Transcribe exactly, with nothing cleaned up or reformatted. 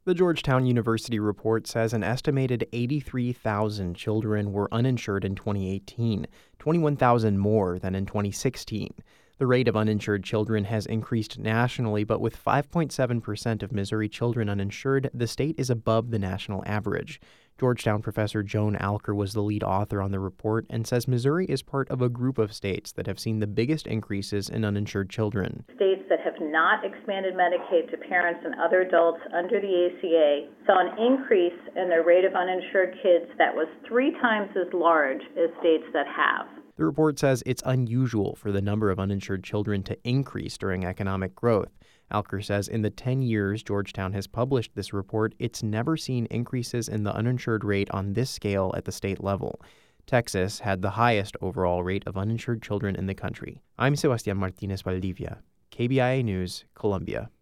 The Georgetown University report says an estimated eighty-three thousand children were uninsured in twenty eighteen, twenty-one thousand more than in twenty sixteen. The rate of uninsured children has increased nationally, but with five point seven percent of Missouri children uninsured, the state is above the national average. Georgetown professor Joan Alker was the lead author on the report and says Missouri is part of a group of states that have seen the biggest increases in uninsured children. States that have not expanded Medicaid to parents and other adults under the A C A saw an increase in their rate of uninsured kids that was three times as large as states that have. The report says it's unusual for the number of uninsured children to increase during economic growth. Alker says in the ten years Georgetown has published this report, it's never seen increases in the uninsured rate on this scale at the state level. Texas had the highest overall rate of uninsured children in the country. I'm Sebastián Martínez Valdivia, K B I A News, Columbia.